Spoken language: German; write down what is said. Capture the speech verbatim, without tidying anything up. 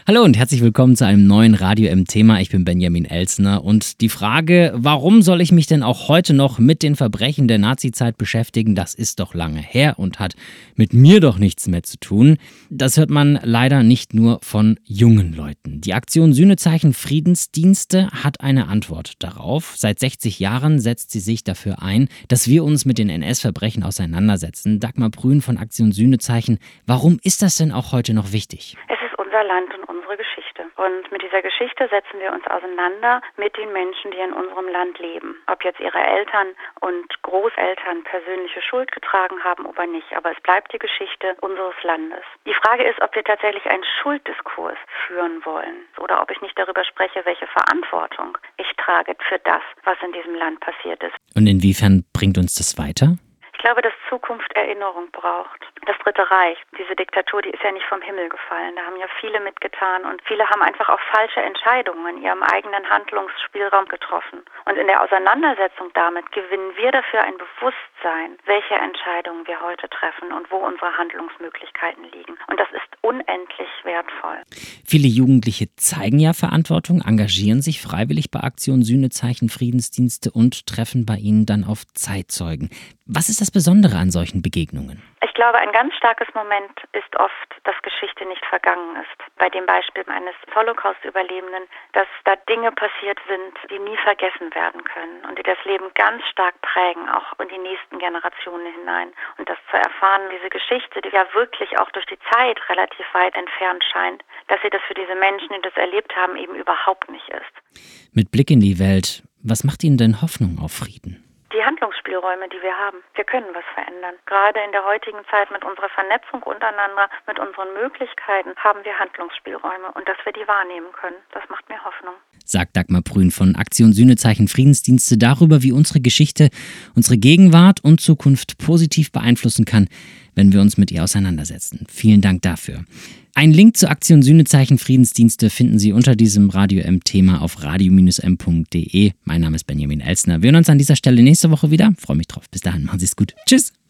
Hallo und herzlich willkommen zu einem neuen Radio M-Thema. Ich bin Benjamin Elsner und die Frage, warum soll ich mich denn auch heute noch mit den Verbrechen der Nazizeit beschäftigen, das ist doch lange her und hat mit mir doch nichts mehr zu tun. Das hört man leider nicht nur von jungen Leuten. Die Aktion Sühnezeichen Friedensdienste hat eine Antwort darauf. Seit sechzig Jahren setzt sie sich dafür ein, dass wir uns mit den N S-Verbrechen auseinandersetzen. Dagmar Prühn von Aktion Sühnezeichen, warum ist das denn auch heute noch wichtig? Es ist unser Land und unsere Geschichte. Und mit dieser Geschichte setzen wir uns auseinander mit den Menschen, die in unserem Land leben. Ob jetzt ihre Eltern und Großeltern persönliche Schuld getragen haben oder nicht. Aber es bleibt die Geschichte unseres Landes. Die Frage ist, ob wir tatsächlich einen Schulddiskurs führen wollen oder ob ich nicht darüber spreche, welche Verantwortung ich trage für das, was in diesem Land passiert ist. Und inwiefern bringt uns das weiter? Ich glaube, dass Zukunft Erinnerung braucht. Das Dritte Reich, diese Diktatur, die ist ja nicht vom Himmel gefallen. Da haben ja viele mitgetan und viele haben einfach auch falsche Entscheidungen in ihrem eigenen Handlungsspielraum getroffen. Und in der Auseinandersetzung damit gewinnen wir dafür ein Bewusstsein, welche Entscheidungen wir heute treffen und wo unsere Handlungsmöglichkeiten liegen. Und das ist unendlich wertvoll. Viele Jugendliche zeigen ja Verantwortung, engagieren sich freiwillig bei Aktion Sühnezeichen Friedensdienste und treffen bei ihnen dann auf Zeitzeugen. Was ist das Besondere an solchen Begegnungen? Ich glaube, ein ganz starkes Moment ist oft, dass Geschichte nicht vergangen ist. Bei dem Beispiel eines Holocaust-Überlebenden, dass da Dinge passiert sind, die nie vergessen werden können und die das Leben ganz stark prägen, auch in die nächsten Generationen hinein. Und das zu erfahren, diese Geschichte, die ja wirklich auch durch die Zeit relativ weit entfernt scheint, dass sie das für diese Menschen, die das erlebt haben, eben überhaupt nicht ist. Mit Blick in die Welt, was macht Ihnen denn Hoffnung auf Frieden? Die Handlungsspielräume, die wir haben. Wir können was verändern. Gerade in der heutigen Zeit mit unserer Vernetzung untereinander, mit unseren Möglichkeiten, haben wir Handlungsspielräume. Und dass wir die wahrnehmen können, das macht mir Hoffnung. Sagt Dagmar Prühn von Aktion Sühnezeichen Friedensdienste darüber, wie unsere Geschichte unsere Gegenwart und Zukunft positiv beeinflussen kann, wenn wir uns mit ihr auseinandersetzen. Vielen Dank dafür. Einen Link zur Aktion Sühnezeichen Friedensdienste finden Sie unter diesem Radio M-Thema auf radio m punkt de. Mein Name ist Benjamin Elsner. Wir hören uns an dieser Stelle nächste Woche wieder. Freue mich drauf. Bis dahin, machen Sie es gut. Tschüss.